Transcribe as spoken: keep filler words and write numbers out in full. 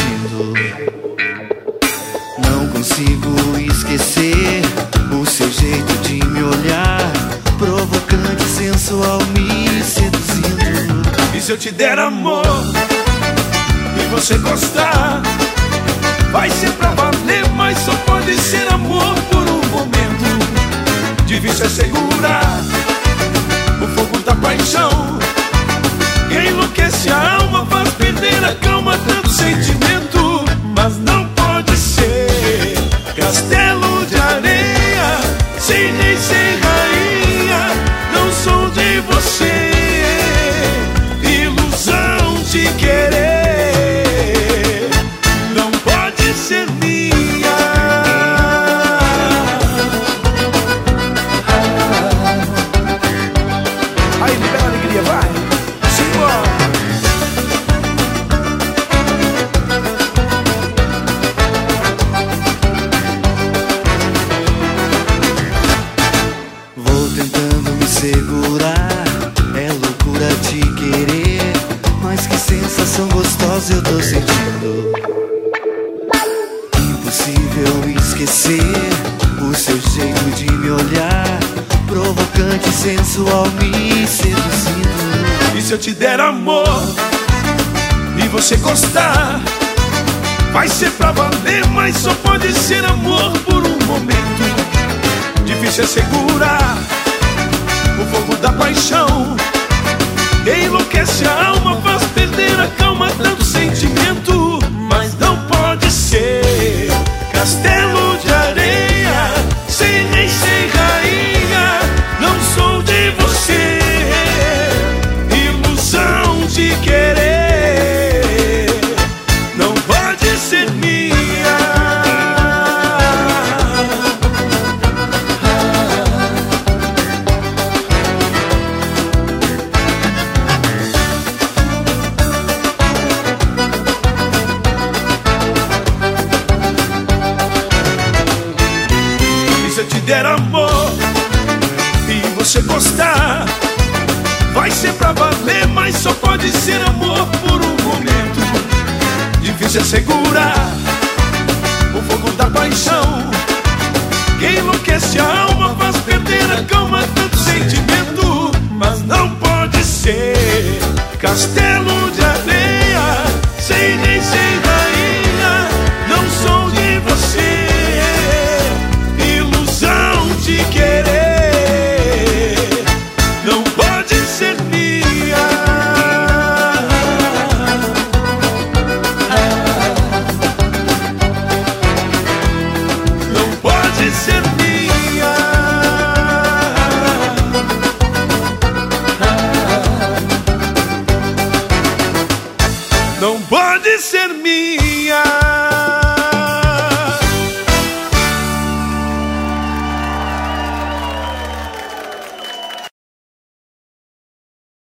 sentindo. Não consigo esquecer o seu jeito de me olhar, provocante, sensual, me seduzindo. E se eu te der amor e você gostar, vai ser pra valer, mas só pode ser amor por um momento. Difícil é segurar o fogo da paixão, que enlouquece a alma, faz perder a calma, tanto sentimento. Mas não pode ser castelo de areia, sem rei, sem rainha. Não sou de você, ilusão de querer. Não pode ser minha. Aí, libera a alegria, vai. Simbora. Vou tentando me segurar, é loucura te querer, mas que sensação gostosa eu tô sentindo. Impossível esquecer o seu jeito de me olhar, provocante, sensual, me seduzindo. E se eu te der amor e você gostar, vai ser pra valer, mas só pode ser amor por um momento. Difícil é segurar o fogo da paixão, que enlouquece a alma, faz perder a calma, tanto sentimento. Mas não pode ser castelo de areia, sem rei, sem rainha. Não sou de você, ilusão de querer. Não pode ser minha. Se eu te der amor e você gostar, vai ser pra valer, mas só pode ser amor por um momento. Difícil é segurar o fogo da paixão, que enlouquece a alma, faz perder a calma, tanto sentimento. Mas não pode ser castelo de areia, sem rei, sem rainha. Não sou de você, de querer. Não pode ser minha. Não pode ser minha. Não pode ser minha.